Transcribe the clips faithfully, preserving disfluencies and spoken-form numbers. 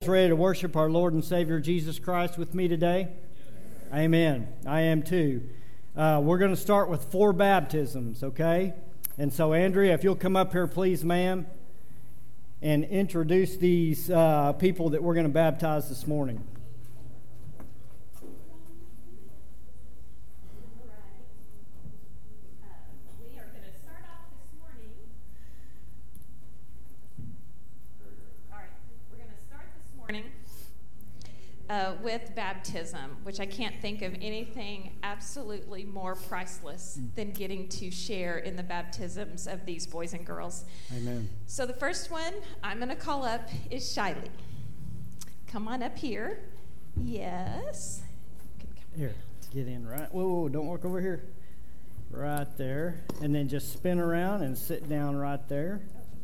Ready to worship our Lord and Savior Jesus Christ with me today? Yes. Amen. I am too. Uh, we're going to start with four baptisms, okay? And so, Andrea, if you'll come up here, please, ma'am, and introduce these uh, people that we're going to baptize this morning. Uh, with baptism, which I can't think of anything absolutely more priceless than getting to share in the baptisms of these boys and girls. Amen. So the first one I'm going to call up is Shiley. Come on up here. Yes. Here, let's get in right. Whoa, whoa, don't walk over here. Right there. And then just spin around and sit down right there.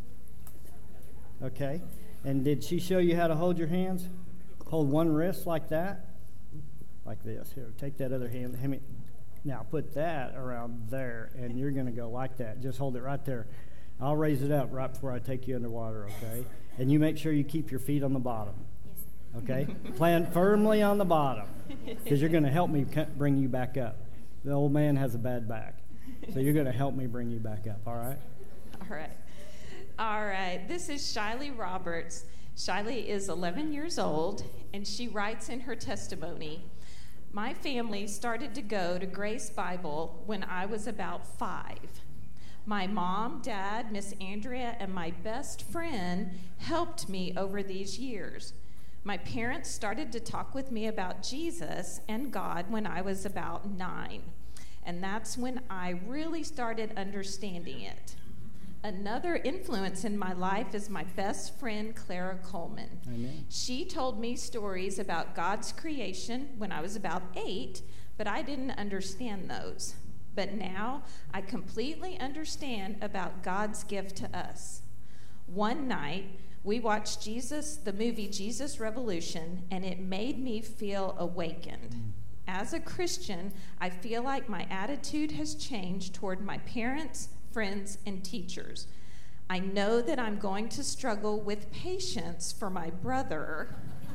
Okay. And did she show you how to hold your hands? Hold one wrist like that, like this. Here, take that other hand. hand me. Now put that around there, and you're going to go like that. Just hold it right there. I'll raise it up right before I take you underwater, okay? And you make sure you keep your feet on the bottom, okay? Plant firmly on the bottom, because you're going to help me bring you back up. The old man has a bad back, so you're going to help me bring you back up, all right? All right. All right. This is Shiley Roberts. Shiley is eleven years old, and she writes in her testimony, "My family started to go to Grace Bible when I was about five. My mom, dad, Miss Andrea, and my best friend helped me over these years. My parents started to talk with me about Jesus and God when I was about nine, and that's when I really started understanding it. Another influence in my life is my best friend, Clara Coleman. Amen. She told me stories about God's creation when I was about eight, but I didn't understand those. But now I completely understand about God's gift to us. One night, we watched Jesus, the movie Jesus Revolution, and it made me feel awakened. Mm. As a Christian, I feel like my attitude has changed toward my parents, friends, and teachers. I know that I'm going to struggle with patience for my brother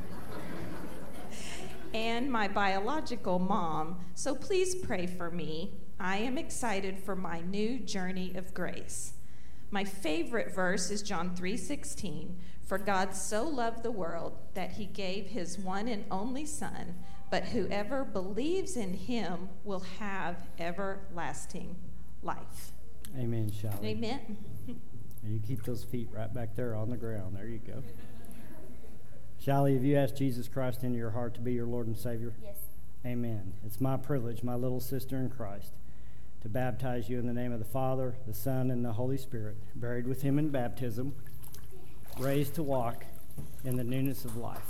and my biological mom, so please pray for me. I am excited for my new journey of grace. My favorite verse is John three sixteen. For God so loved the world that he gave his one and only Son, but whoever believes in him will have everlasting life." Amen, Shiley. Amen. And you keep those feet right back there on the ground. There you go. Shiley, have you asked Jesus Christ into your heart to be your Lord and Savior? Yes. Amen. It's my privilege, my little sister in Christ, to baptize you in the name of the Father, the Son, and the Holy Spirit, buried with him in baptism, raised to walk in the newness of life.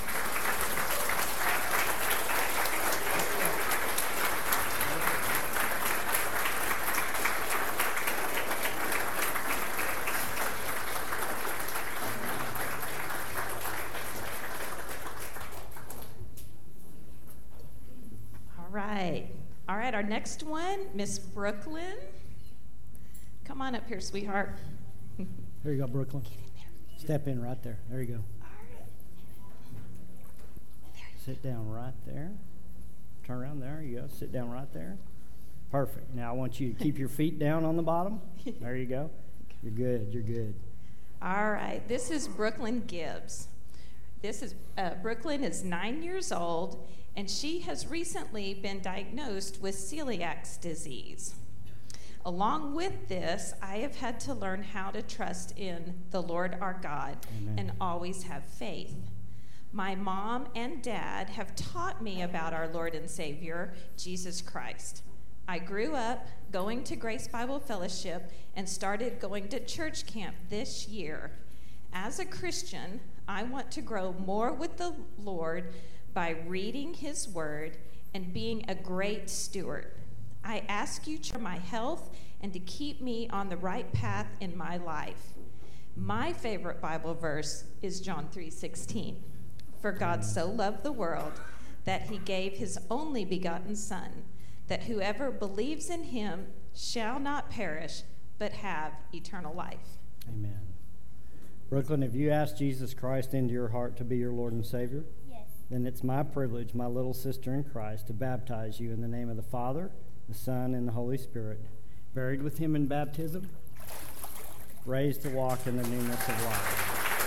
All right, our next one, Miss Brooklyn. Come on up here, sweetheart. There you go, Brooklyn. Get in there. Step in right there. There you go. All right. There you Sit down right there. Turn around. There you go. Sit down right there. Perfect. Now I want you to keep your feet down on the bottom. There you go. You're good. You're good. All right. This is Brooklyn Gibbs. This is uh, Brooklyn is nine years old, and she has recently been diagnosed with celiac disease. Along with this, I have had to learn how to trust in the Lord our God. Amen. And always have faith. My mom and dad have taught me about our Lord and Savior, Jesus Christ. I grew up going to Grace Bible Fellowship and started going to church camp this year. As a Christian, I want to grow more with the Lord by reading his word and being a great steward. I ask you for my health and to keep me on the right path in my life. My favorite Bible verse is John three sixteen. For God so loved the world that he gave his only begotten Son, that whoever believes in him shall not perish, but have eternal life. Amen. Brooklyn, have you asked Jesus Christ into your heart to be your Lord and Savior? Yes. Then it's my privilege, my little sister in Christ, to baptize you in the name of the Father, the Son, and the Holy Spirit, buried with him in baptism, raised to walk in the newness of life.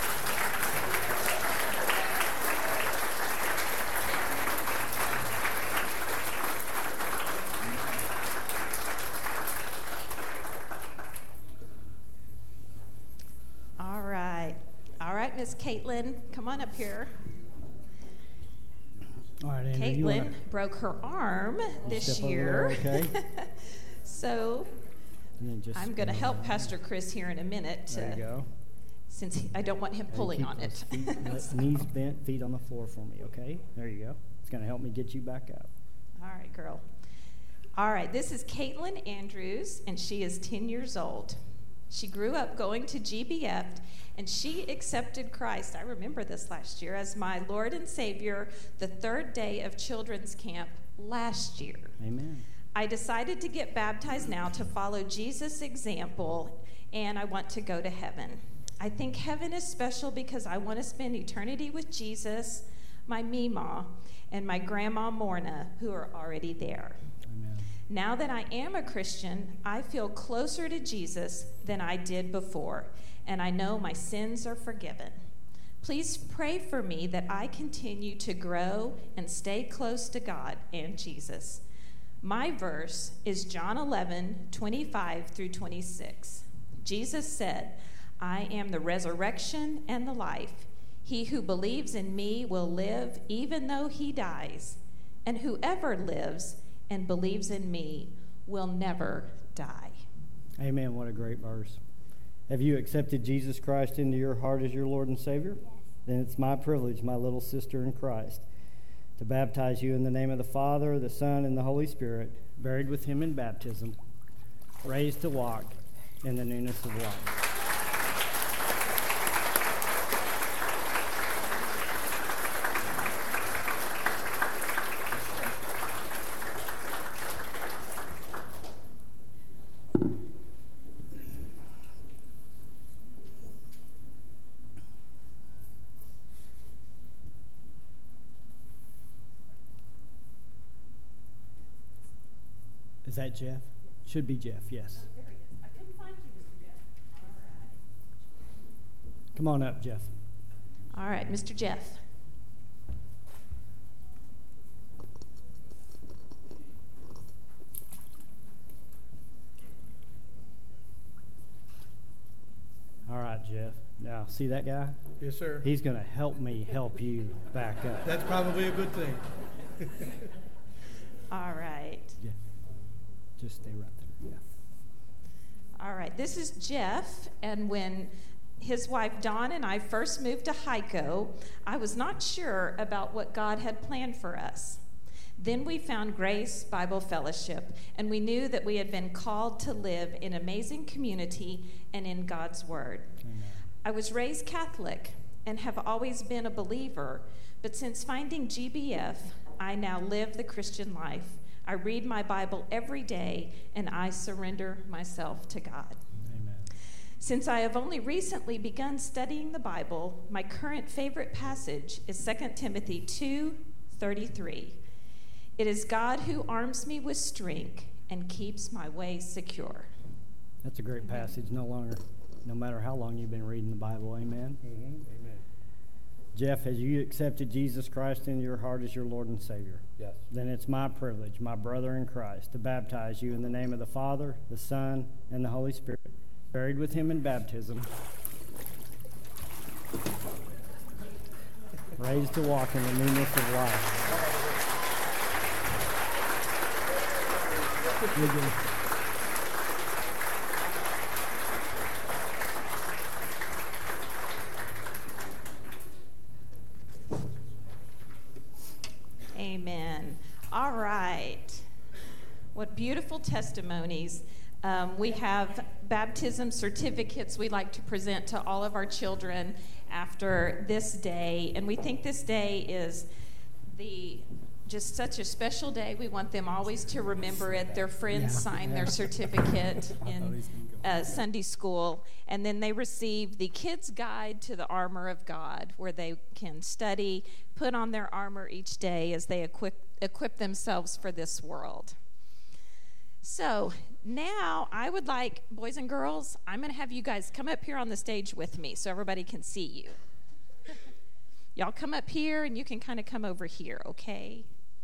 All right. All right, Miss Caitlin, come on up here. All right, Andrew, you Caitlin wanna broke her arm this step over year. there, okay? So And then just I'm going to go help around. Pastor Chris here in a minute, to, There you go. since he, I don't want him And pulling keep on those it. feet- let- knees bent, feet on the floor for me, okay? There you go. It's going to help me get you back up. All right, girl. All right, this is Caitlin Andrews, and she is ten years old. She grew up going to G B F, and she accepted Christ, I remember this last year, as my Lord and Savior the third day of children's camp last year. Amen. I decided to get baptized now to follow Jesus' example, and I want to go to heaven. I think heaven is special because I want to spend eternity with Jesus, my Mima, and my grandma Morna, who are already there. Amen. Now that I am a Christian, I feel closer to Jesus than I did before, and I know my sins are forgiven. Please pray for me that I continue to grow and stay close to God and Jesus. My verse is John eleven, twenty-five through twenty-six. Jesus said, I am the resurrection and the life. He who believes in me will live even though he dies, and whoever lives and believes in me will never die. Amen. What a great verse. Have you accepted Jesus Christ into your heart as your Lord and Savior? Yes. Then it's my privilege, my little sister in Christ, to baptize you in the name of the Father, the Son, and the Holy Spirit, buried with him in baptism, raised to walk in the newness of life. Is that Jeff? Should be Jeff, yes. I couldn't find you, Mister Jeff. Come on up, Jeff. All right, Mister Jeff. All right, Jeff. Now, see that guy? Yes, sir. He's going to help me help you back up. That's probably a good thing. All right. Yeah. Just stay right there. Yeah. All right, this is Jeff, and when his wife Dawn and I first moved to Hico, I was not sure about what God had planned for us. Then we found Grace Bible Fellowship, and we knew that we had been called to live in amazing community and in God's Word. Amen. I was raised Catholic and have always been a believer, but since finding G B F, I now live the Christian life. I read my Bible every day, and I surrender myself to God. Amen. Since I have only recently begun studying the Bible, my current favorite passage is Second Timothy two thirty-three. It is God who arms me with strength and keeps my way secure. That's a great passage. No longer, no matter how long you've been reading the Bible. Amen. Mm-hmm. Amen. Jeff, has you accepted Jesus Christ into your heart as your Lord and Savior? Yes. Then it's my privilege, my brother in Christ, to baptize you in the name of the Father, the Son, and the Holy Spirit, buried with him in baptism, raised to walk in the newness of life. You're good. Amen. All right. What beautiful testimonies. Um, we have baptism certificates we like to present to all of our children after this day. And we think this day is the just such a special day. We want them always to remember it. Their friends Yeah. sign their certificate in uh, Sunday school, and then they receive the Kids Guide to the Armor of God, where they can study, put on their armor each day as they equip, equip themselves for this world. So now I would like, boys and girls, I'm going to have you guys come up here on the stage with me so everybody can see you. Y'all come up here, and you can kind of come over here, okay?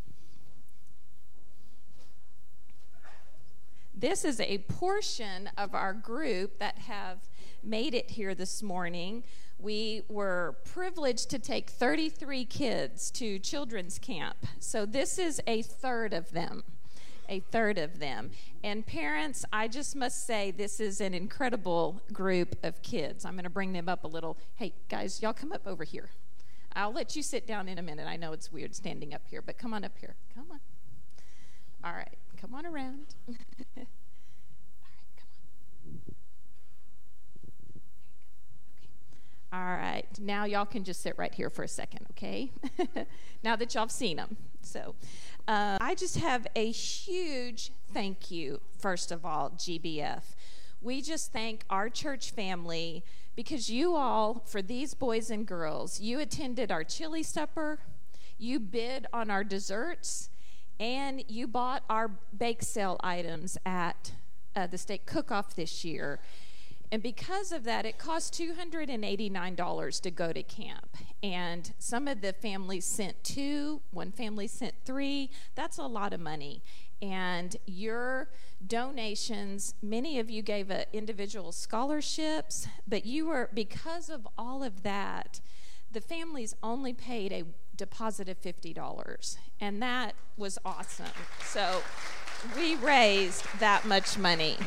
This is a portion of our group that have made it here this morning. We were privileged to take thirty-three kids to children's camp. So this is a third of them, a third of them. And parents, I just must say this is an incredible group of kids. I'm going to bring them up a little. Hey, guys, y'all come up over here. I'll let you sit down in a minute. I know it's weird standing up here, but come on up here. Come on. All right, come on around. All right, come on. There you go. Okay. All right, now y'all can just sit right here for a second, okay? Now that y'all have seen them. So uh, I just have a huge thank you, first of all, G B F. We just thank our church family because you all, for these boys and girls, you attended our chili supper, you bid on our desserts, and you bought our bake sale items at uh, the state cook-off this year. And because of that, it cost two hundred eighty-nine dollars to go to camp. And some of the families sent two, one family sent three. That's a lot of money. And your donations, many of you gave uh, individual scholarships, but you were, because of all of that, the families only paid a deposit of fifty dollars. And that was awesome. So we raised that much money.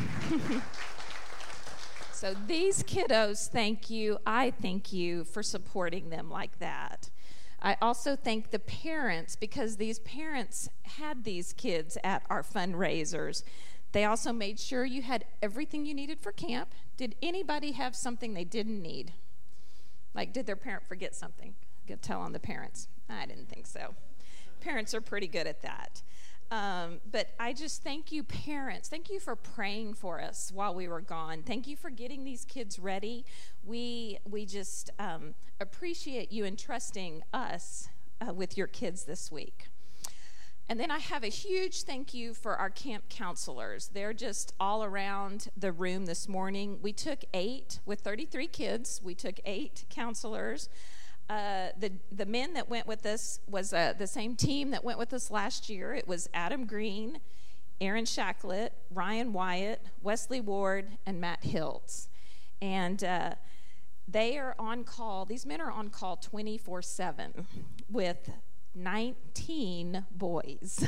So these kiddos, thank you. I thank you for supporting them like that. I also thank the parents because these parents had these kids at our fundraisers. They also made sure you had everything you needed for camp. Did anybody have something they didn't need? Like, did their parent forget something? Good tell on the parents. I didn't think so. Parents are pretty good at that. Um, but I just thank you, parents. Thank you for praying for us while we were gone. Thank you for getting these kids ready. We we just um, appreciate you entrusting us uh, with your kids this week. And then I have a huge thank you for our camp counselors. They're just all around the room this morning. We took eight with thirty-three kids. We took eight counselors. Uh, the the men that went with us was uh, the same team that went with us last year. It was Adam Green, Aaron Shacklet, Ryan Wyatt, Wesley Ward, and Matt Hiltz. And uh, they are on call. These men are on call twenty-four seven with nineteen boys.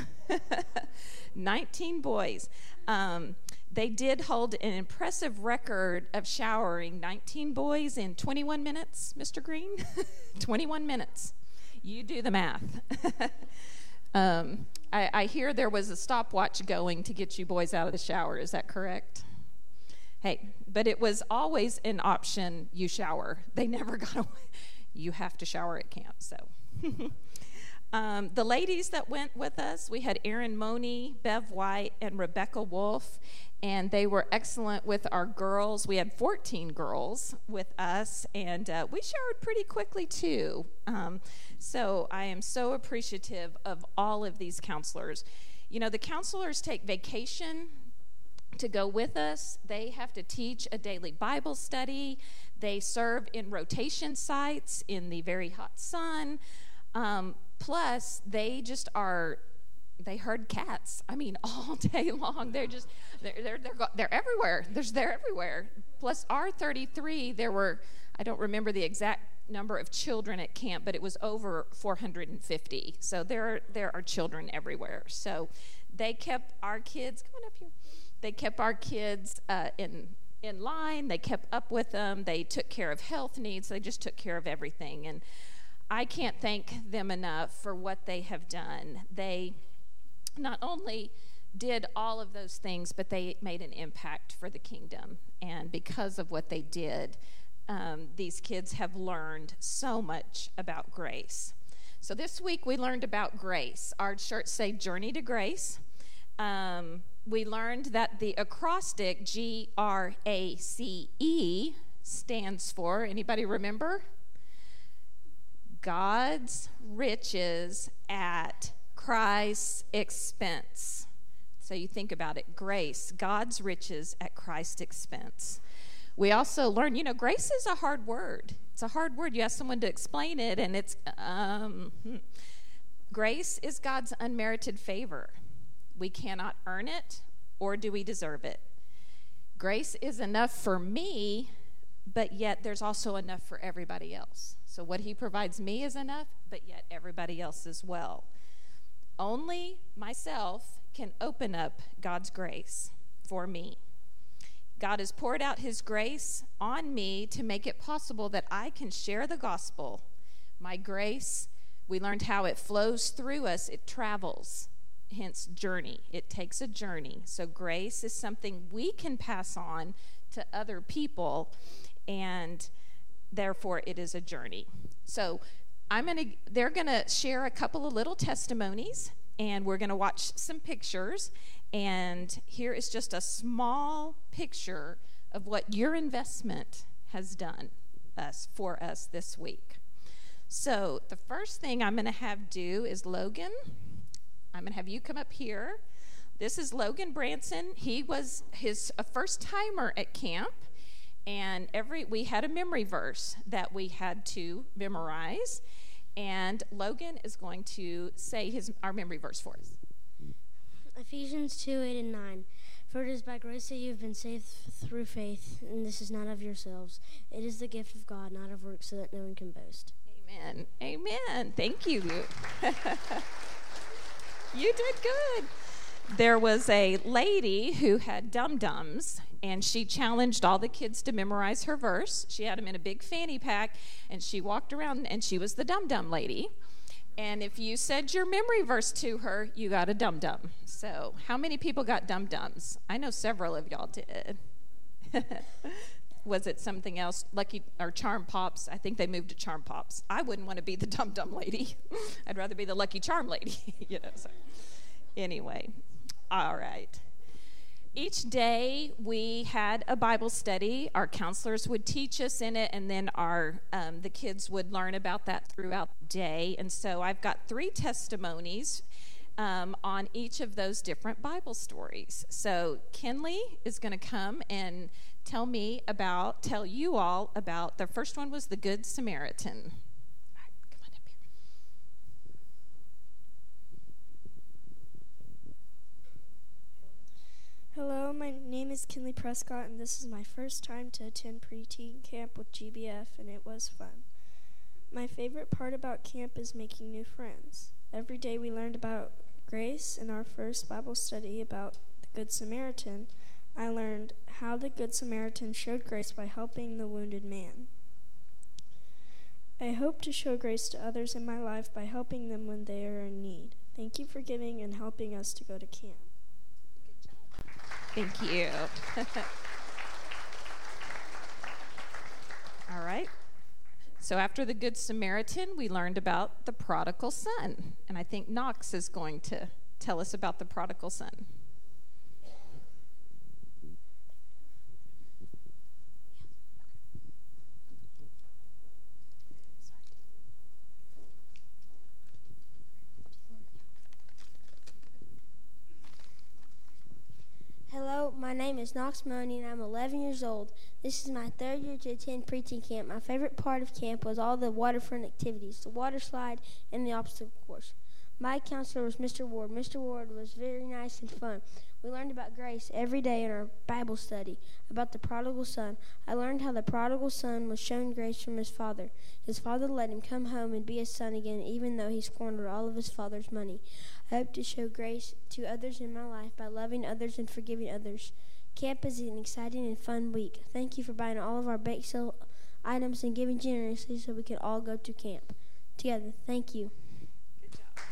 nineteen boys. Um, they did hold an impressive record of showering nineteen boys in twenty-one minutes, Mister Green. twenty-one minutes. You do the math. um, I, I hear there was a stopwatch going to get you boys out of the shower. Is that correct? Hey, but it was always an option, you shower. They never got away. You have to shower at camp, so. Um, the ladies that went with us, we had Erin Money, Bev White, and Rebecca Wolf, and they were excellent with our girls. We had fourteen girls with us, and uh, we showered pretty quickly too. Um, so I am so appreciative of all of these counselors. You know, the counselors take vacation to go with us. They have to teach a daily Bible study. They serve in rotation sites in the very hot sun. Um, plus, they just are, they herd cats. I mean, all day long. They're just, they're, they're, they're, they're everywhere. There's, they're everywhere. Plus, our thirty-three, there were, I don't remember the exact number of children at camp, but it was over four hundred fifty. So there, there are children everywhere. So they kept our kids, come on up here. They kept our kids uh, in in line. They kept up with them. They took care of health needs. They just took care of everything. And I can't thank them enough for what they have done. They not only did all of those things, but they made an impact for the kingdom. And because of what they did, um, these kids have learned so much about grace. So this week we learned about grace. Our shirts say Journey to Grace. Um, we learned that the acrostic G R A C E stands for, anybody remember? God's riches at Christ's expense. So you think about it, grace, God's riches at Christ's expense. We also learned, you know, grace is a hard word. It's a hard word. You ask someone to explain it, and it's, um, hmm. grace is God's unmerited favor. We cannot earn it, or do we deserve it? Grace is enough for me, but yet there's also enough for everybody else. So what he provides me is enough, but yet everybody else as well. Only myself can open up God's grace for me. God has poured out his grace on me to make it possible that I can share the gospel. My grace, we learned how it flows through us, it travels, hence journey. It takes a journey. So grace is something we can pass on to other people, and therefore it is a journey. So I'm gonna, they're gonna share a couple of little testimonies, and we're gonna watch some pictures. And here is just a small picture of what your investment has done us for us this week. So the first thing I'm going to have do is Logan. I'm going to have you come up here. This is Logan Branson. He was his a first timer at camp, and every we had a memory verse that we had to memorize. And Logan is going to say his our memory verse for us. Ephesians two, eight and nine. For it is by grace that you have been saved through faith, and this is not of yourselves. It is the gift of God, not of works, so that no one can boast. Amen. Amen. Thank you. You did good. There was a lady who had dum-dums, and she challenged all the kids to memorize her verse. She had them in a big fanny pack, and she walked around, and she was the dum-dum lady. And if you said your memory verse to her, you got a dum-dum. So how many people got dum-dums? I know several of y'all did. Was it something else? Lucky or Charm Pops? I think they moved to Charm Pops. I wouldn't want to be the dum-dum lady. I'd rather be the Lucky Charm lady. you know. So anyway, all right. Each day we had a Bible study. Our counselors would teach us in it, and then our um, the kids would learn about that throughout the day. And so I've got three testimonies um, on each of those different Bible stories. So Kinley is going to come and tell me about, tell you all about, the first one was the Good Samaritan. Hello, my name is Kinley Prescott, and this is my first time to attend preteen camp with G B F, and it was fun. My favorite part about camp is making new friends. Every day we learned about grace. In our first Bible study about the Good Samaritan, I learned how the Good Samaritan showed grace by helping the wounded man. I hope to show grace to others in my life by helping them when they are in need. Thank you for giving and helping us to go to camp. Thank you. All right. So after the Good Samaritan, we learned about the prodigal son. And I think Knox is going to tell us about the prodigal son. Hello, my name is Knox Money, and I'm eleven years old. This is my third year to attend preteen camp. My favorite part of camp was all the waterfront activities, the water slide, and the obstacle course. My counselor was Mister Ward. Mister Ward was very nice and fun. We learned about grace every day in our Bible study, about the prodigal son. I learned how the prodigal son was shown grace from his father. His father let him come home and be his son again, even though he squandered all of his father's money. I hope to show grace to others in my life by loving others and forgiving others. Camp is an exciting and fun week. Thank you for buying all of our bake sale items and giving generously so we can all go to camp together. Thank you. Good job.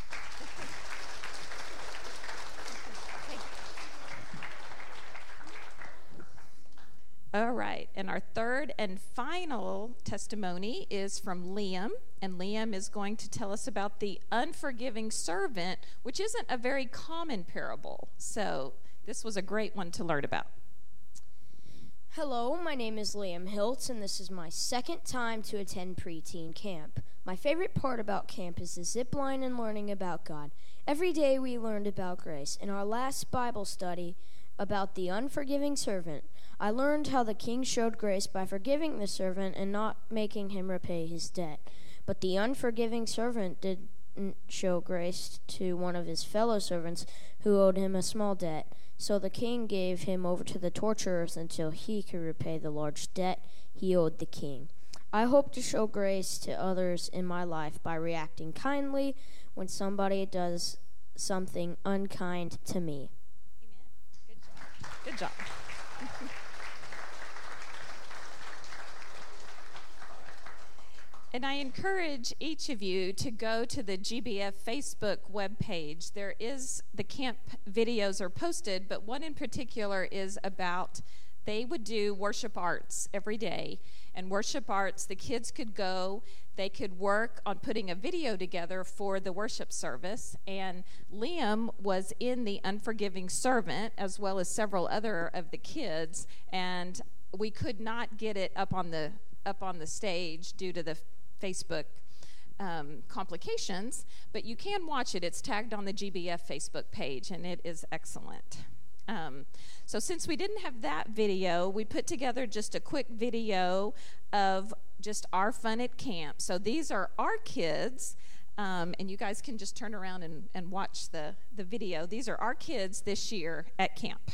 All right, and our third and final testimony is from Liam, and Liam is going to tell us about the unforgiving servant, which isn't a very common parable. So this was a great one to learn about. Hello, my name is Liam Hiltz, and this is my second time to attend preteen camp. My favorite part about camp is the zip line and learning about God. Every day we learned about grace. In our last Bible study about the unforgiving servant, I learned how the king showed grace by forgiving the servant and not making him repay his debt. But the unforgiving servant didn't show grace to one of his fellow servants who owed him a small debt. So the king gave him over to the torturers until he could repay the large debt he owed the king. I hope to show grace to others in my life by reacting kindly when somebody does something unkind to me. Amen. Good job. Good job. And I encourage each of you to go to the G B F Facebook webpage. There is, the camp videos are posted, but one in particular is about, they would do worship arts every day. And worship arts, the kids could go, they could work on putting a video together for the worship service. And Liam was in the Unforgiving Servant, as well as several other of the kids. And we could not get it up on the up on the stage due to the Facebook um, complications, but you can watch it. It's tagged on the G B F Facebook page, and it is excellent. Um, so since we didn't have that video, we put together just a quick video of just our fun at camp. So these are our kids, um, and you guys can just turn around and, and watch the, the video. These are our kids this year at camp.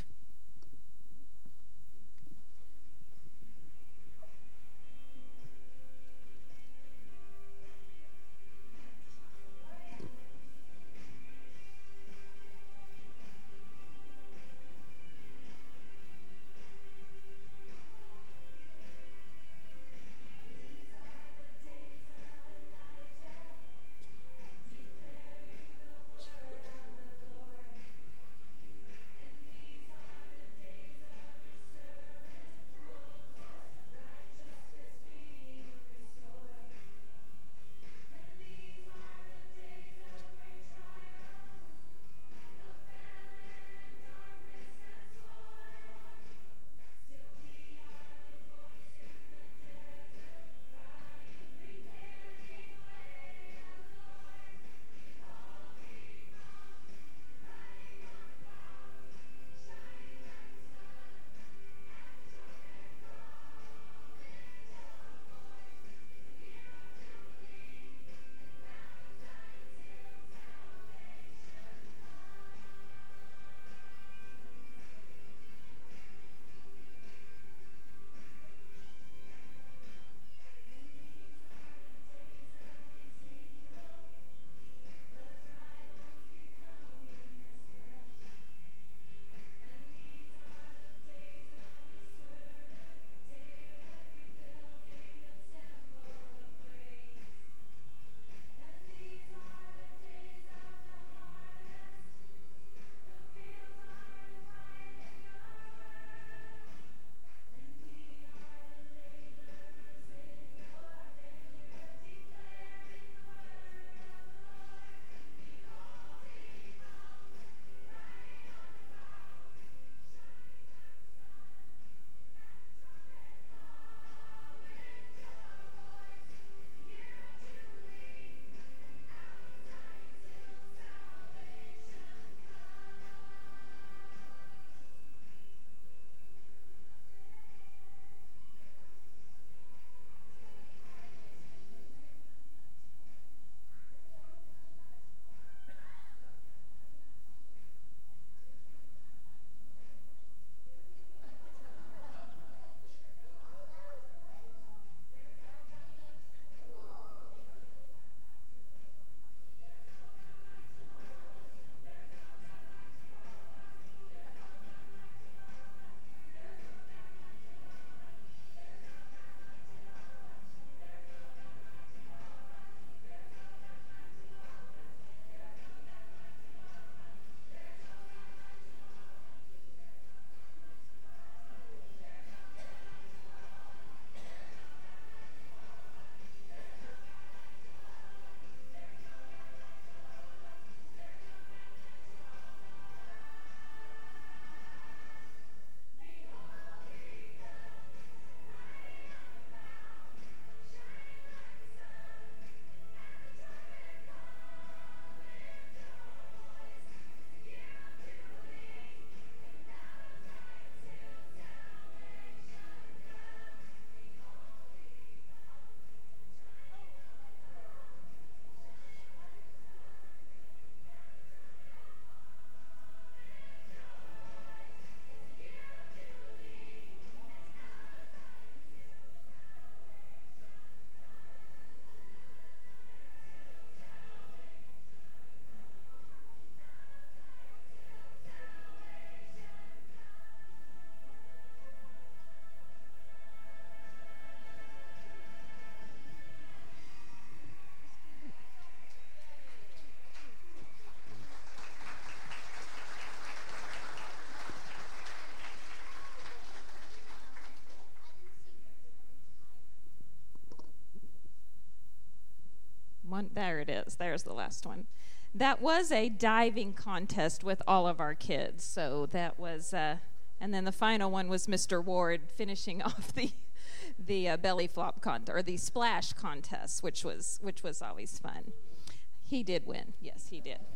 one. There it is. There's the last one. That was a diving contest with all of our kids. So that was, uh, and then the final one was Mister Ward finishing off the the uh, belly flop contest, or the splash contest, which was which was always fun. He did win. Yes, he did.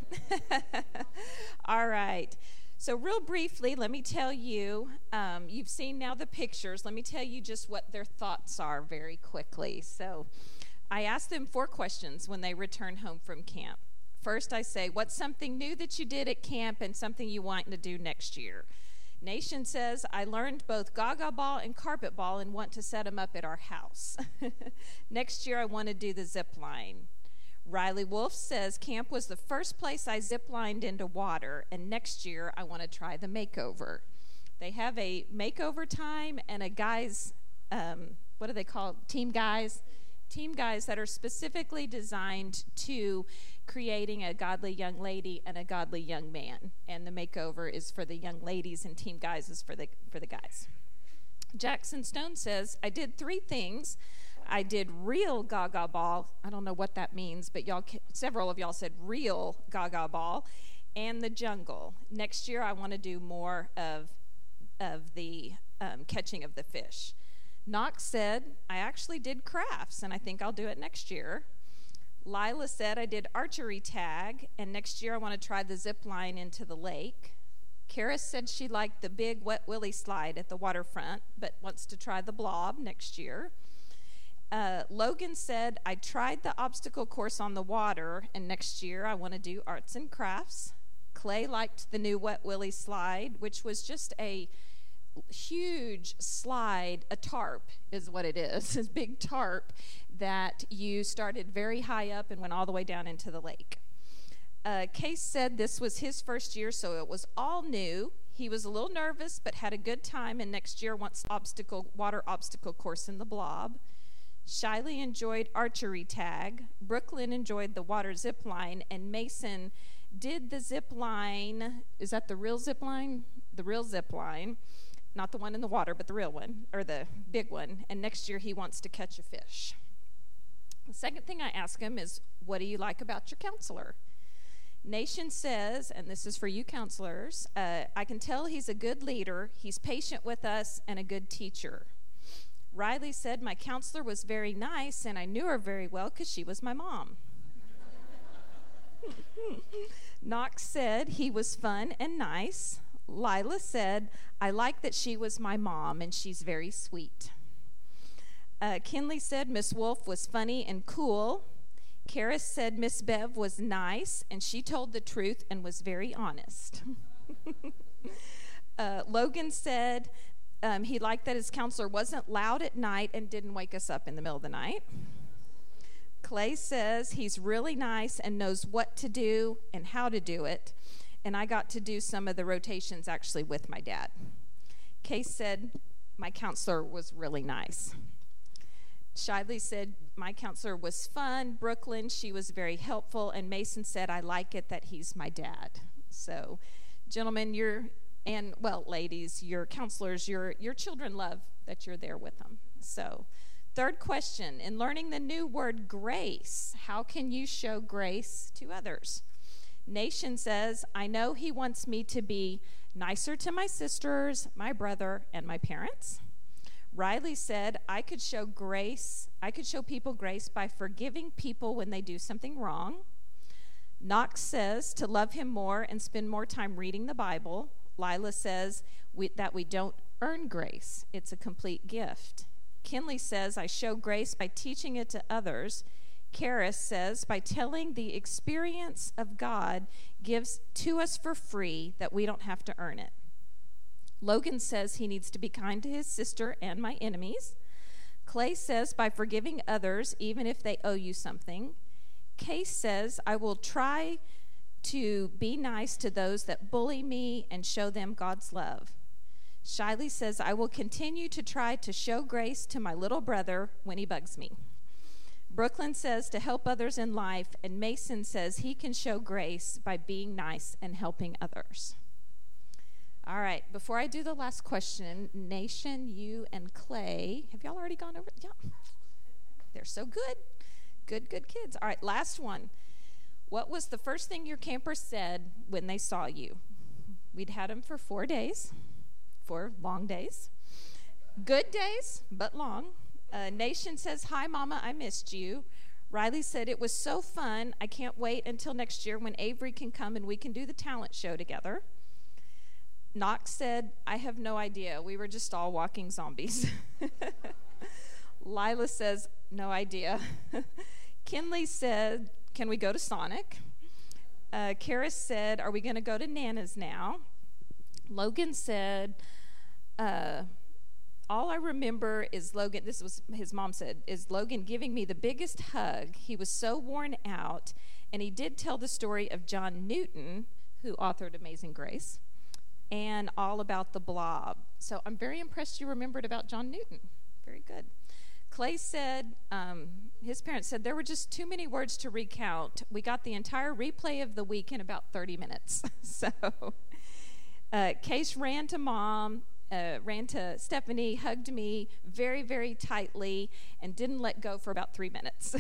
All right. So real briefly, let me tell you, um, you've seen now the pictures. Let me tell you just what their thoughts are very quickly. So I asked them four questions when they return home from camp. First, I say, what's something new that you did at camp and something you want to do next year? Nation says, I learned both gaga ball and carpet ball and want to set them up at our house. Next year, I want to do the zip line. Riley Wolf says, camp was the first place I zip-lined into water, and next year I want to try the makeover. They have a makeover time and a guys, um, what do they call it? Team guys? Team guys that are specifically designed to creating a godly young lady and a godly young man. And the makeover is for the young ladies and team guys is for the for the guys. Jackson Stone says, I did three things. I did real gaga ball. I don't know what that means, but y'all, several of y'all said real gaga ball, and the jungle. Next year, I want to do more of of the um, catching of the fish. Knox said, I actually did crafts, and I think I'll do it next year. Lila said, I did archery tag, and next year I want to try the zip line into the lake. Karis said she liked the big Wet Willie slide at the waterfront, but wants to try the blob next year. Uh, Logan said, I tried the obstacle course on the water, and next year I want to do arts and crafts. Clay liked the new Wet Willie slide, which was just a huge slide, a tarp is what it is, a big tarp that you started very high up and went all the way down into the lake. Uh, Case said this was his first year, so it was all new. He was a little nervous, but had a good time, and next year wants obstacle water obstacle course in the blob. Shiley enjoyed archery tag. Brooklyn enjoyed the water zip line, and Mason did the zip line. Is that the real zip line? The real zip line. Not the one in the water, but the real one, or the big one. And next year he wants to catch a fish. The second thing I ask him is, what do you like about your counselor? Nation says, and this is for you counselors, uh, I can tell he's a good leader, he's patient with us, and a good teacher. Riley said, my counselor was very nice, and I knew her very well because she was my mom. Knox said he was fun and nice. Lila said, I like that she was my mom, and she's very sweet. Uh, Kinley said Miss Wolf was funny and cool. Karis said Miss Bev was nice, and she told the truth and was very honest. uh, Logan said um, he liked that his counselor wasn't loud at night and didn't wake us up in the middle of the night. Clay says he's really nice and knows what to do and how to do it, and I got to do some of the rotations actually with my dad. Case said my counselor was really nice. Shiley said my counselor was fun. Brooklyn, she was very helpful. And Mason said, I like it that he's my dad. So, gentlemen, you're, and, well, ladies, your counselors, your, your children love that you're there with them. So, third question, in learning the new word grace, how can you show grace to others? Nation says, I know he wants me to be nicer to my sisters, my brother, and my parents. Riley said, I could show grace, I could show people grace by forgiving people when they do something wrong. Knox says to love him more and spend more time reading the Bible. Lila says we, that we don't earn grace. It's a complete gift. Kinley says, I show grace by teaching it to others. Karis says, by telling the experience of God gives to us for free that we don't have to earn it. Logan says he needs to be kind to his sister and my enemies. Clay says by forgiving others even if they owe you something. Case says I will try to be nice to those that bully me and show them God's love. Shiley says I will continue to try to show grace to my little brother when he bugs me. Brooklyn says to help others in life, and Mason says he can show grace by being nice and helping others. All right, before I do the last question, Nation, you and Clay, have y'all already gone over? Yeah. They're so good. Good, good kids. All right, last one. What was the first thing your campers said when they saw you? We'd had them for four days, four long days. Good days, but long. Uh, Nation says, hi, Mama, I missed you. Riley said, it was so fun. I can't wait until next year when Avery can come and we can do the talent show together. Knox said, I have no idea. We were just all walking zombies. Lila says, no idea. Kinley said, can we go to Sonic? Uh, Karis said, are we going to go to Nana's now? Logan said, uh, all I remember is Logan, this was his mom said, is Logan giving me the biggest hug. He was so worn out, and he did tell the story of John Newton, who authored Amazing Grace, and all about the blob. So I'm very impressed you remembered about John Newton. Very good. Clay said, um, his parents said, there were just too many words to recount. We got the entire replay of the week in about thirty minutes. So uh, Case ran to mom, uh, ran to Stephanie, hugged me very, very tightly, and didn't let go for about three minutes.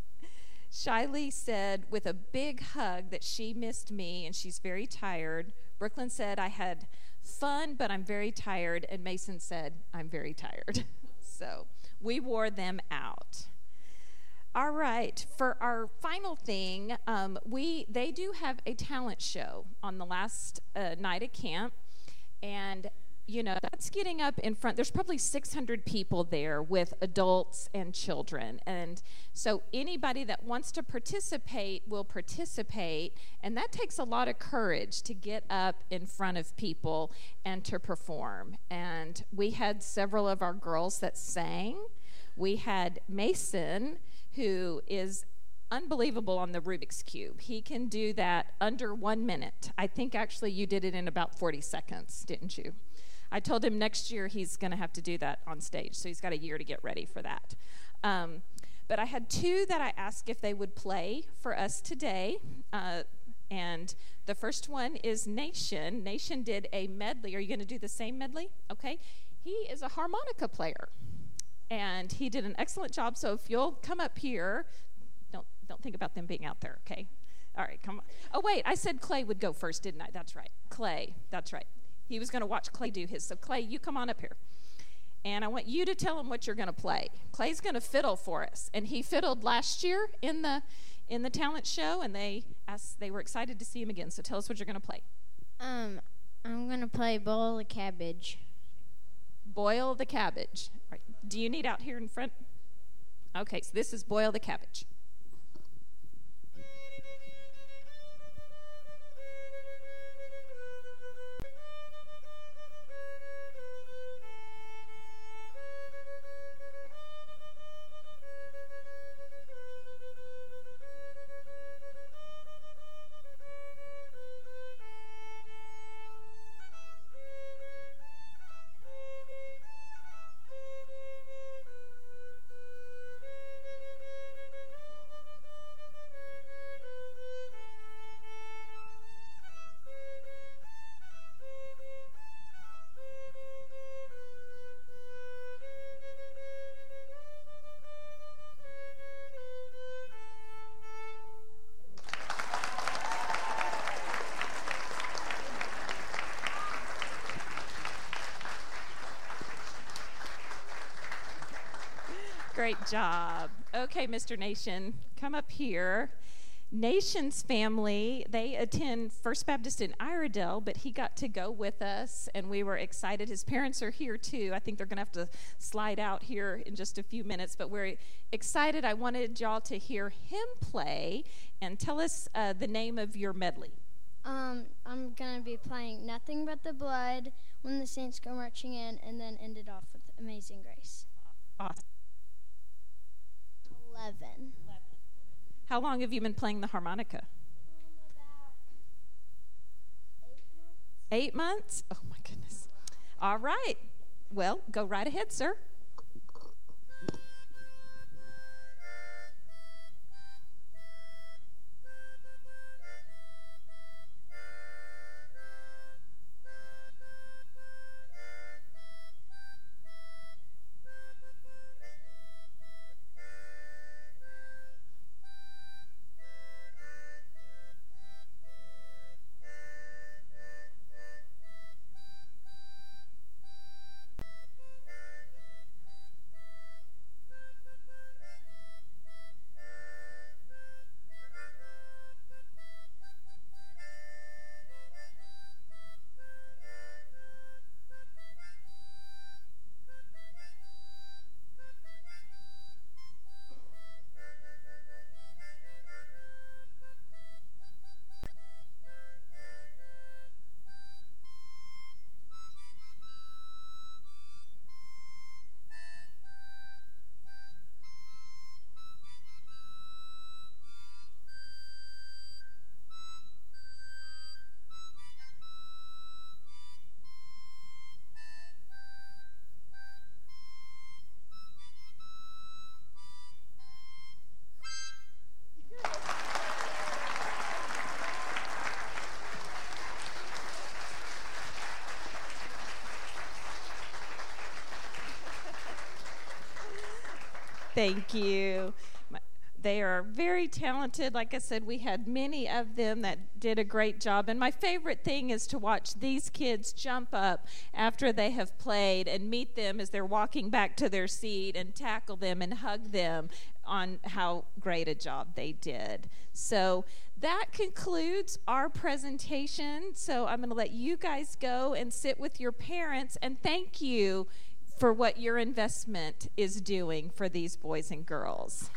Shiley said with a big hug that she missed me and she's very tired. Brooklyn said, I had fun, but I'm very tired. And Mason said, I'm very tired. So we wore them out. All right, for our final thing, um, we they do have a talent show on the last uh, night of camp. And, you know, that's getting up in front. There's probably six hundred people there with adults and children. And so anybody that wants to participate will participate. And that takes a lot of courage to get up in front of people and to perform. And we had several of our girls that sang. We had Mason, who is unbelievable on the Rubik's Cube. He can do that under one minute. I think actually you did it in about forty seconds, didn't you? I told him next year he's going to have to do that on stage, so he's got a year to get ready for that. Um, but I had two that I asked if they would play for us today, uh, and the first one is Nation. Nation did a medley. Are you going to do the same medley? Okay. He is a harmonica player, and he did an excellent job, so if you'll come up here, don't, don't think about them being out there, okay? All right, come on. Oh, wait, I said Clay would go first, didn't I? That's right. Clay, that's right. He was going to watch Clay do his. So, Clay, you come on up here. And I want you to tell him what you're going to play. Clay's going to fiddle for us. And he fiddled last year in the in the talent show, and they asked, they were excited to see him again. So tell us what you're going to play. Um, I'm going to play Boil the Cabbage. Boil the Cabbage. All right. Do you need out here in front? Okay, so this is Boil the Cabbage. Great job. Okay, Mister Nation, come up here. Nation's family, they attend First Baptist in Iredell, but he got to go with us, and we were excited. His parents are here, too. I think they're going to have to slide out here in just a few minutes, but we're excited. I wanted y'all to hear him play, and tell us uh, the name of your medley. Um, I'm going to be playing Nothing But the Blood, When the Saints Go Marching In, and then end it off with Amazing Grace. Awesome. Eleven. How long have you been playing the harmonica? Um, about eight months. Eight months? Oh, my goodness. All right. Well, go right ahead, sir. Thank you. They are very talented. Like I said, we had many of them that did a great job. And my favorite thing is to watch these kids jump up after they have played and meet them as they're walking back to their seat and tackle them and hug them on how great a job they did. So that concludes our presentation. So I'm going to let you guys go and sit with your parents, and thank you for what your investment is doing for these boys and girls.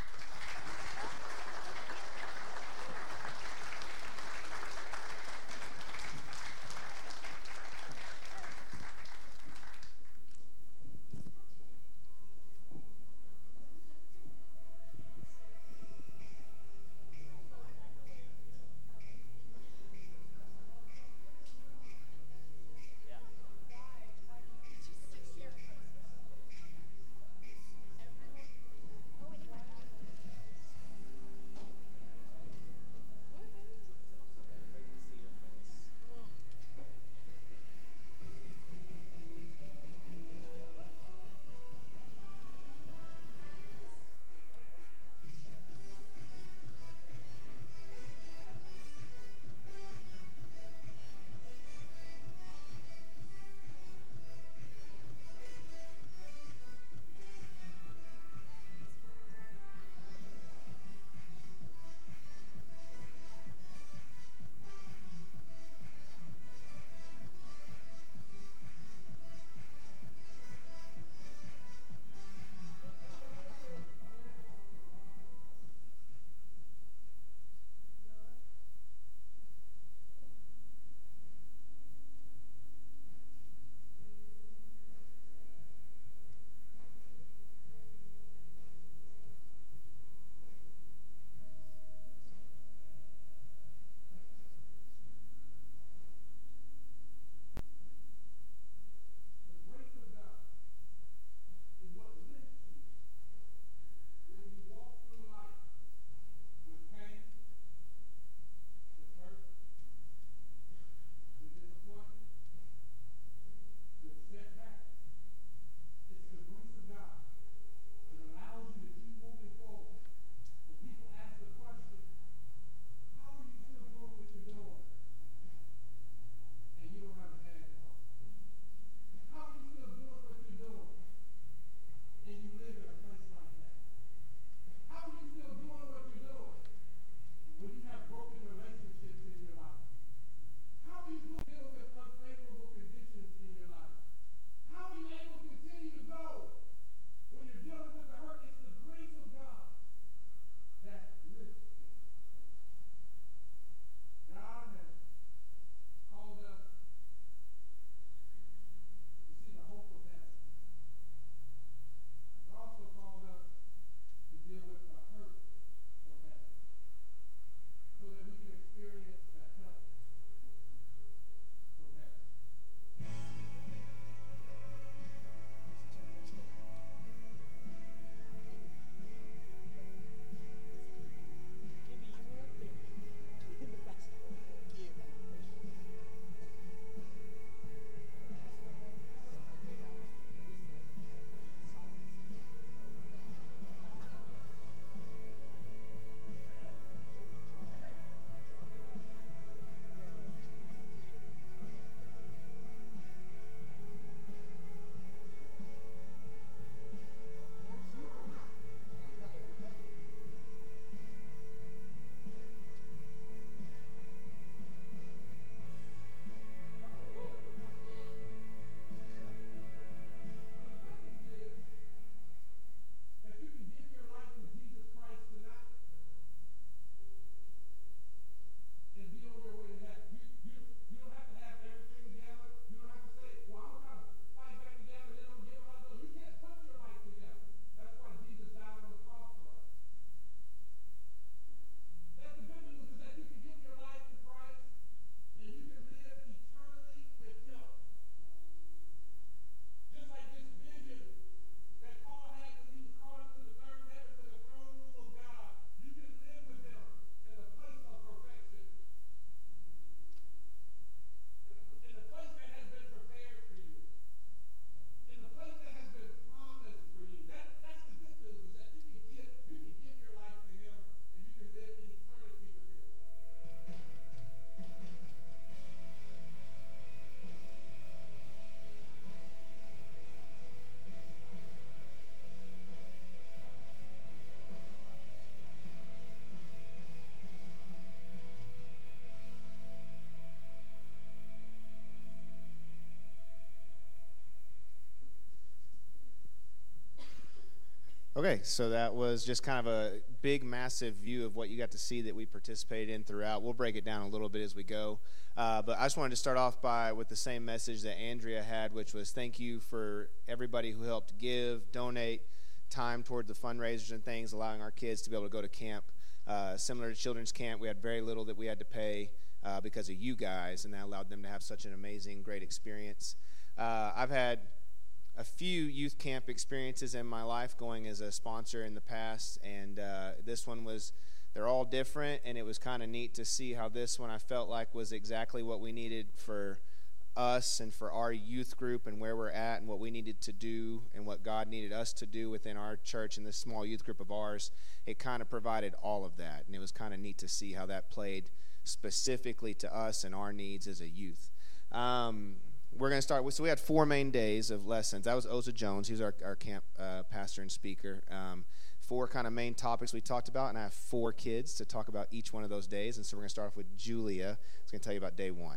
Okay, so that was just kind of a big, massive view of what you got to see that we participated in throughout. We'll break it down a little bit as we go. Uh, but I just wanted to start off by with the same message that Andrea had, which was thank you for everybody who helped give, donate time toward the fundraisers and things, allowing our kids to be able to go to camp. Uh, similar to children's camp, we had very little that we had to pay uh, because of you guys, and that allowed them to have such an amazing, great experience. Uh, I've had a few youth camp experiences in my life going as a sponsor in the past, and uh, this one was, they're all different, and it was kind of neat to see how this one I felt like was exactly what we needed for us and for our youth group and where we're at and what we needed to do and what God needed us to do within our church and this small youth group of ours. It kind of provided all of that, and it was kind of neat to see how that played specifically to us and our needs as a youth. Um, We're going to start with, so we had four main days of lessons. That was Oza Jones. He's our, our camp uh, pastor and speaker. Um, four kind of main topics we talked about, and I have four kids to talk about each one of those days. And so we're going to start off with Julia. Who's going to tell you about day one.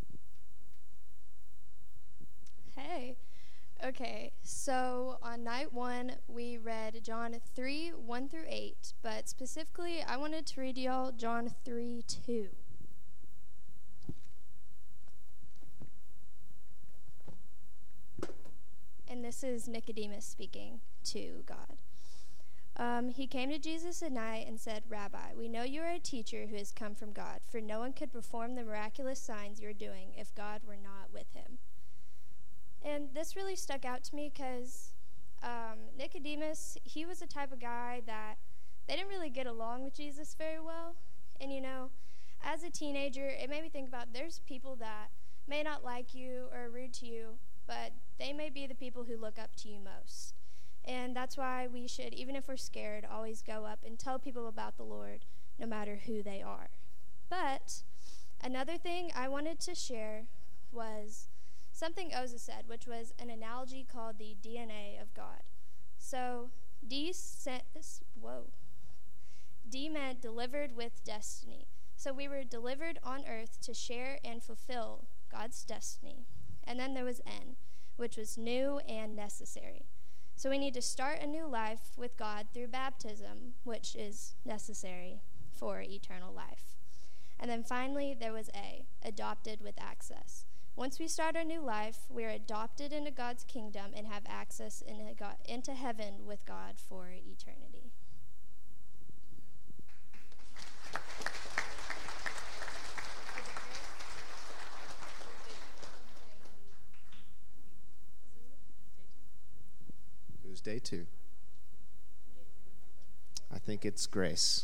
Hey. Okay, so on night one, we read John three, one through eight. But specifically, I wanted to read y'all John three, two. And this is Nicodemus speaking to God. Um, he came to Jesus at night and said, Rabbi, we know you are a teacher who has come from God, for no one could perform the miraculous signs you are doing if God were not with him. And this really stuck out to me because um, Nicodemus, he was the type of guy that they didn't really get along with Jesus very well. And, you know, as a teenager, it made me think about there's people that may not like you or are rude to you, but they may be the people who look up to you most. And that's why we should, even if we're scared, always go up and tell people about the Lord, no matter who they are. But another thing I wanted to share was something Oza said, which was an analogy called the D N A of God. So D, whoa, D meant delivered with destiny. So we were delivered on earth to share and fulfill God's destiny. And then there was N, which was new and necessary. So we need to start a new life with God through baptism, which is necessary for eternal life. And then finally, there was A, adopted with access. Once we start our new life, we are adopted into God's kingdom and have access into, God, into heaven with God for eternity. Who's day two? I think it's Grace.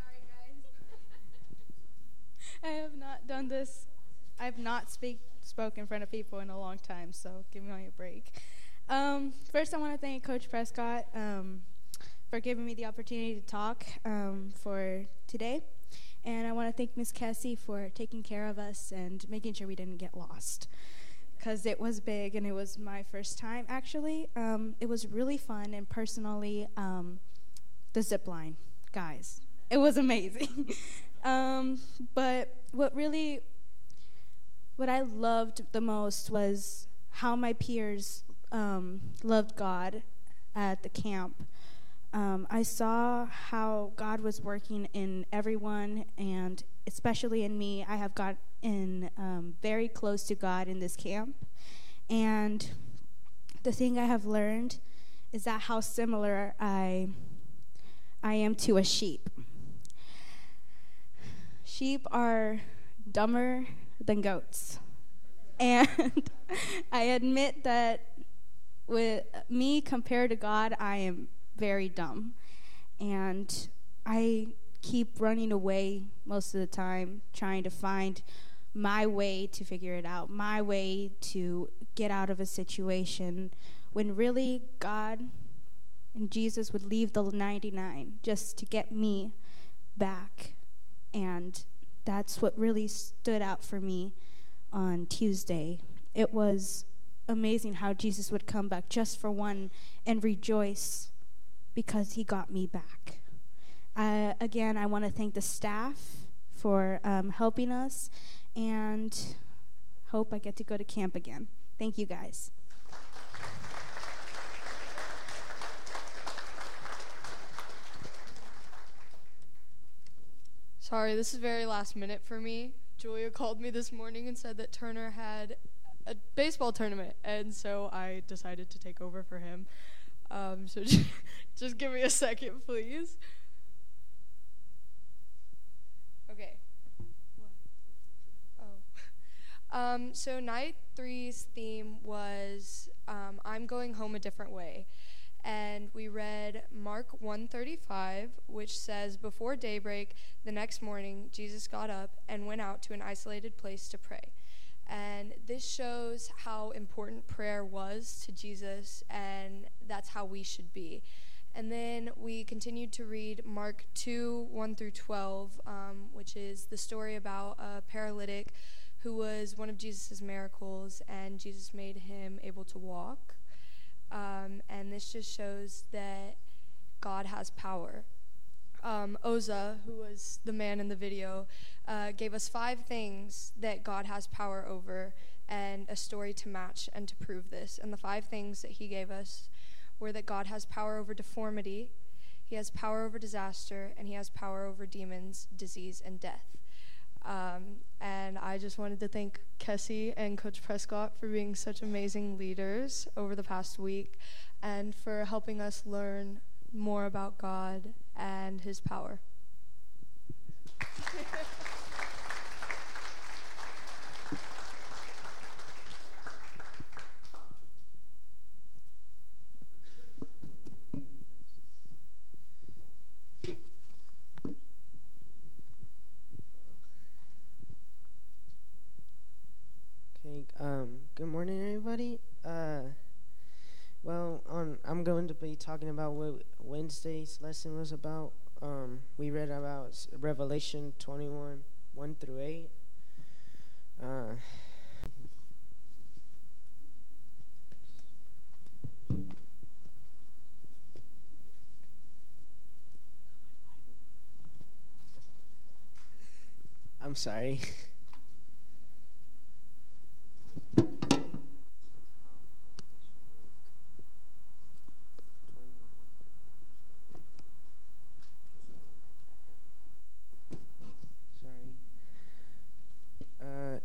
I have not done this. I have not speak, spoke in front of people in a long time, so give me a break. Um, first, I want to thank Coach Prescott um, for giving me the opportunity to talk um, for today. And I want to thank Miss Cassie for taking care of us and making sure we didn't get lost, because it was big and it was my first time, actually. Um, it was really fun, and personally, um, the zip line, guys, it was amazing. um, but what really... What I loved the most was how my peers um, loved God at the camp. Um, I saw how God was working in everyone, and especially in me. I have gotten um, very close to God in this camp. And the thing I have learned is that how similar I, I am to a sheep. Sheep are dumber than goats. And I admit that with me compared to God, I am very dumb. And I keep running away most of the time, trying to find my way to figure it out, my way to get out of a situation, when really God and Jesus would leave the ninety-nine just to get me back. And that's what really stood out for me on Tuesday. It was amazing how Jesus would come back just for one and rejoice because he got me back. Uh, again, I want to thank the staff for um, helping us, and hope I get to go to camp again. Thank you, guys. Sorry, this is very last minute for me. Julia called me this morning and said that Turner had a baseball tournament, and so I decided to take over for him. Um, so just give me a second, please. Okay. Oh. Um, so night three's theme was um, I'm going home a different way. And we read Mark one thirty-five, which says, before daybreak the next morning, Jesus got up and went out to an isolated place to pray. And this shows how important prayer was to Jesus, and that's how we should be. And then we continued to read Mark two, one through twelve, um, which is the story about a paralytic who was one of Jesus' miracles, and Jesus made him able to walk. Um, and this just shows that God has power. Um, Oza, who was the man in the video, uh, gave us five things that God has power over and a story to match and to prove this. And the five things that he gave us were that God has power over deformity, he has power over disaster, and he has power over demons, disease, and death. Um, and I just wanted to thank Kessie and Coach Prescott for being such amazing leaders over the past week and for helping us learn more about God and his power. Okay, um, good morning, everybody. Uh, well, on I'm going to be talking about what Wednesday's lesson was about. Um, we read about Revelation twenty-one, one through eight. Uh, I'm sorry. Uh,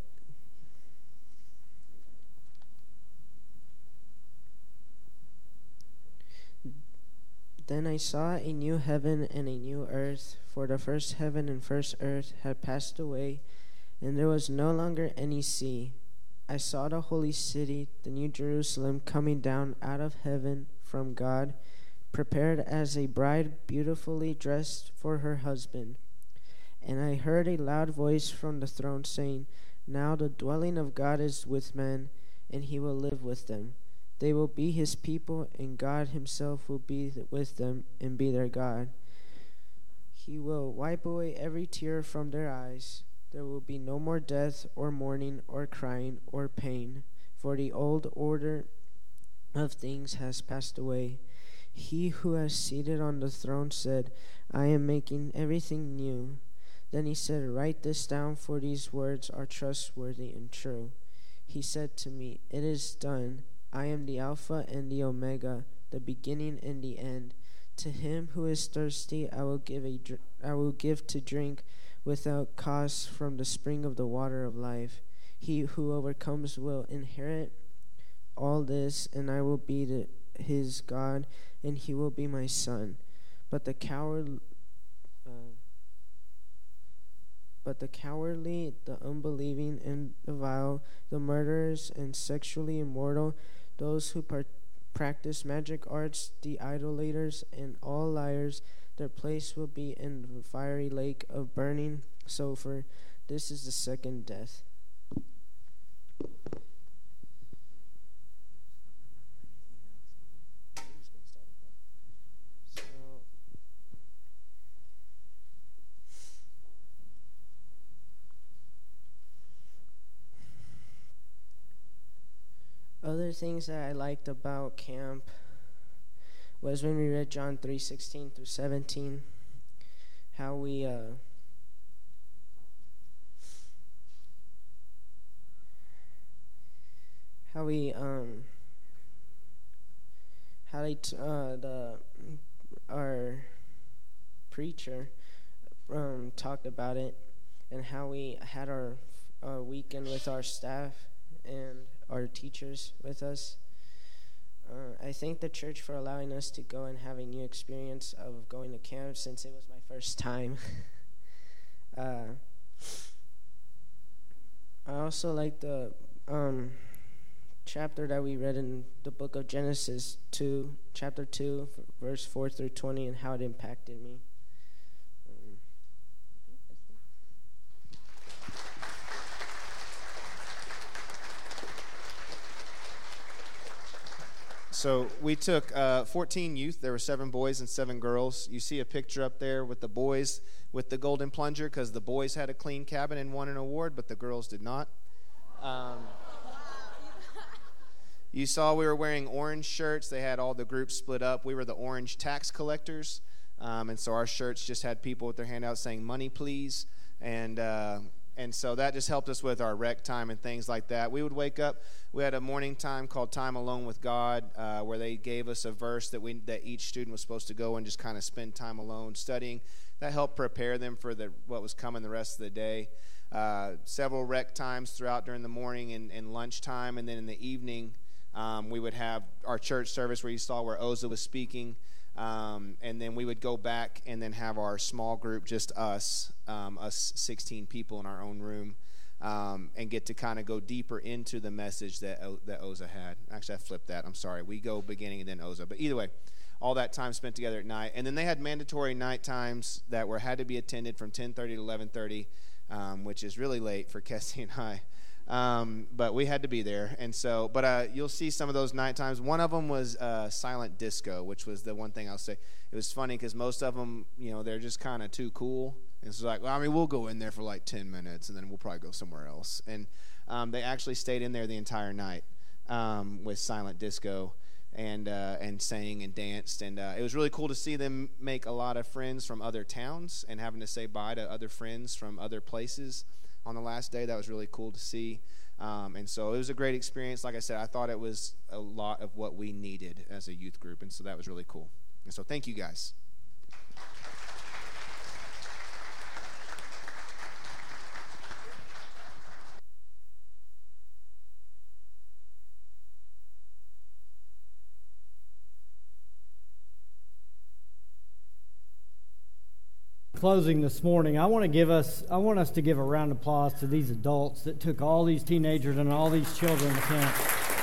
then I saw a new heaven and a new earth, for the first heaven and first earth had passed away, and there was no longer any sea. I saw the holy city, the new Jerusalem, coming down out of heaven from God, prepared as a bride beautifully dressed for her husband. And I heard a loud voice from the throne saying, now the dwelling of God is with men, and he will live with them. They will be his people, and God himself will be with them and be their God. He will wipe away every tear from their eyes. There will be no more death or mourning or crying or pain, for the old order of things has passed away. He who is seated on the throne said, I am making everything new. Then he said, write this down, for these words are trustworthy and true. He said to me, it is done. I am the Alpha and the Omega, the beginning and the end. To him who is thirsty, I will give a dr- I will give to drink without cost from the spring of the water of life. He who overcomes will inherit all this, and I will be the, his God, and he will be my son. But the coward, uh, but the cowardly, the unbelieving, and the vile, the murderers, and sexually immoral, those who part- practice magic arts, the idolaters, and all liars, their place will be in the fiery lake of burning sulfur. This is the second death. Other things that I liked about camp was when we read John three sixteen through seventeen, how we uh, how we um how they t- uh the our preacher um, talked about it and how we had our uh, weekend with our staff and our teachers with us. Uh, I thank the church for allowing us to go and have a new experience of going to camp since it was my first time. uh, I also like the um, chapter that we read in the book of Genesis two, chapter two, verse four through twenty, and how it impacted me. So we took uh, fourteen youth. There were seven boys and seven girls. You see a picture up there with the boys with the golden plunger because the boys had a clean cabin and won an award, but the girls did not. Um, you saw we were wearing orange shirts. They had all the groups split up. We were the orange tax collectors, um, and so our shirts just had people with their hand out saying, "Money, please," and uh, and so that just helped us with our rec time and things like that. We would wake up. We had a morning time called Time Alone with God, uh, where they gave us a verse that we that each student was supposed to go and just kind of spend time alone studying. That helped prepare them for the what was coming the rest of the day. Uh, several rec times throughout during the morning and, and lunchtime, and then in the evening, um, we would have our church service where you saw where Oza was speaking, um, and then we would go back and then have our small group, just us, um, us sixteen people in our own room. Um, and get to kind of go deeper into the message that o- that Oza had. Actually, I flipped that. I'm sorry. We go beginning and then Oza. But either way, all that time spent together at night. And then they had mandatory night times that were had to be attended from ten thirty to eleven thirty, um, which is really late for Kessie and I. Um, but we had to be there. And so, but uh, you'll see some of those night times. One of them was uh, silent disco, which was the one thing I'll say. It was funny because most of them, you know, they're just kind of too cool. It's like, well, I mean, we'll go in there for like ten minutes, and then we'll probably go somewhere else. And um, they actually stayed in there the entire night um, with silent disco and uh, and sang and danced. And uh, it was really cool to see them make a lot of friends from other towns and having to say bye to other friends from other places on the last day. That was really cool to see. Um, and so it was a great experience. Like I said, I thought it was a lot of what we needed as a youth group, and so that was really cool. And so thank you guys. Closing this morning, I want to give us I want us to give a round of applause to these adults that took all these teenagers and all these children to camp.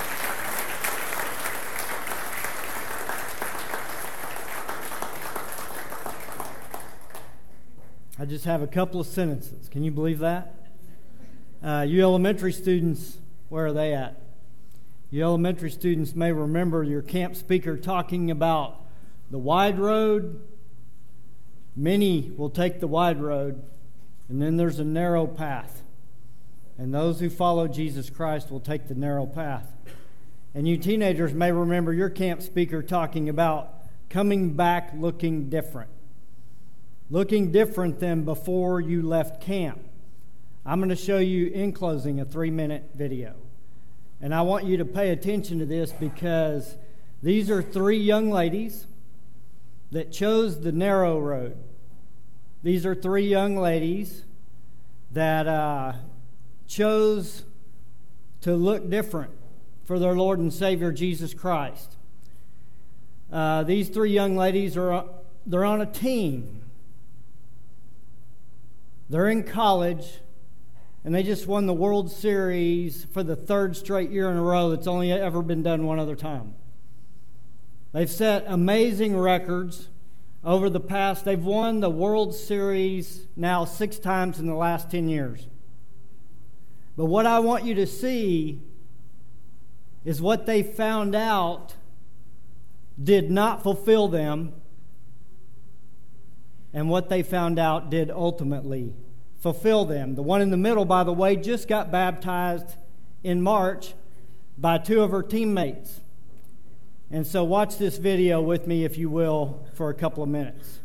I just have a couple of sentences. Can you believe that? Uh, you elementary students, where are they at? You elementary students may remember your camp speaker talking about the wide road. Many will take the wide road, and then there's a narrow path. And those who follow Jesus Christ will take the narrow path. And you teenagers may remember your camp speaker talking about coming back looking different. Looking different than before you left camp. I'm going to show you, in closing, a three-minute video. And I want you to pay attention to this because these are three young ladies that chose the narrow road. These are three young ladies that uh, chose to look different for their Lord and Savior Jesus Christ. Uh, these three young ladies are they're on a team. They're in college, and they just won the World Series for the third straight year in a row. That's only ever been done one other time. They've set amazing records over the past. They've won the World Series now six times in the last ten years. But what I want you to see is what they found out did not fulfill them, and what they found out did ultimately fulfill them. The one in the middle, by the way, just got baptized in March by two of her teammates. And so watch this video with me, if you will, for a couple of minutes.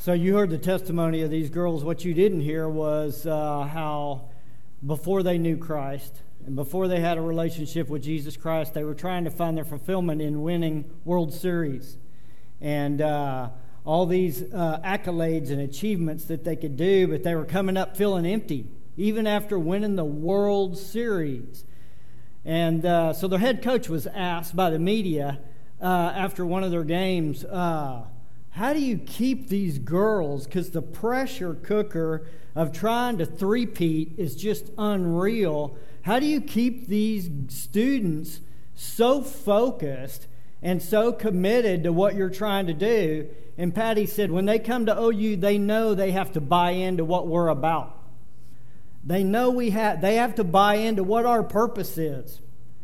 So you heard the testimony of these girls. What you didn't hear was uh, how before they knew Christ and before they had a relationship with Jesus Christ, they were trying to find their fulfillment in winning World Series. And uh, all these uh, accolades and achievements that they could do, but they were coming up feeling empty, even after winning the World Series. And uh, so their head coach was asked by the media uh, after one of their games, uh, how do you keep these girls? Because the pressure cooker of trying to three-peat is just unreal. How do you keep these students so focused and so committed to what you're trying to do? And Patty said, when they come to O U, they know they have to buy into what we're about. They know we have. They have to buy into what our purpose is.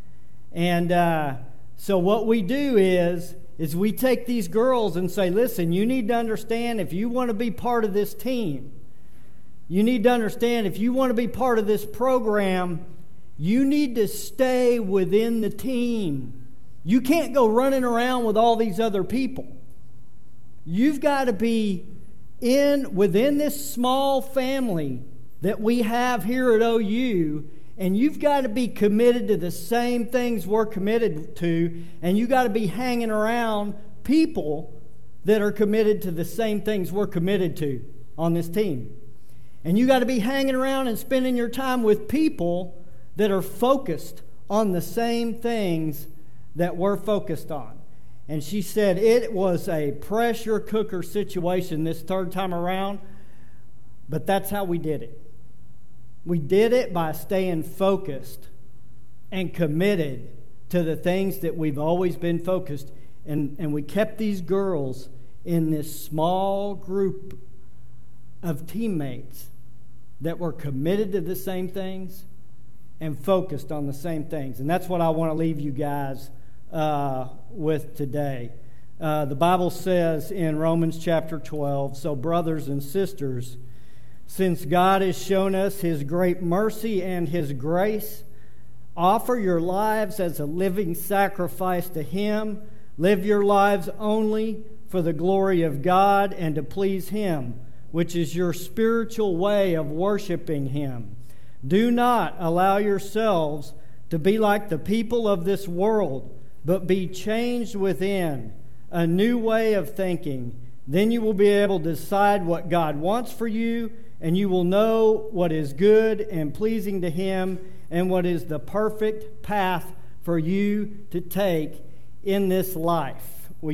And uh, so what we do is, is we take these girls and say, listen, you need to understand if you want to be part of this team, you need to understand if you want to be part of this program, you need to stay within the team. You can't go running around with all these other people. You've got to be in within this small family that we have here at O U, and you've got to be committed to the same things we're committed to, and you've got to be hanging around people that are committed to the same things we're committed to on this team. And you got to be hanging around and spending your time with people that are focused on the same things that we're focused on. And she said it was a pressure cooker situation this third time around, but that's how we did it. We did it by staying focused and committed to the things that we've always been focused. And, and we kept these girls in this small group of teammates that were committed to the same things and focused on the same things. And that's what I want to leave you guys uh, with today. Uh, the Bible says in Romans chapter twelve, so brothers and sisters, since God has shown us His great mercy and His grace, offer your lives as a living sacrifice to Him. Live your lives only for the glory of God and to please Him, which is your spiritual way of worshiping Him. Do not allow yourselves to be like the people of this world, but be changed within a new way of thinking. Then you will be able to decide what God wants for you, and you will know what is good and pleasing to Him and what is the perfect path for you to take in this life.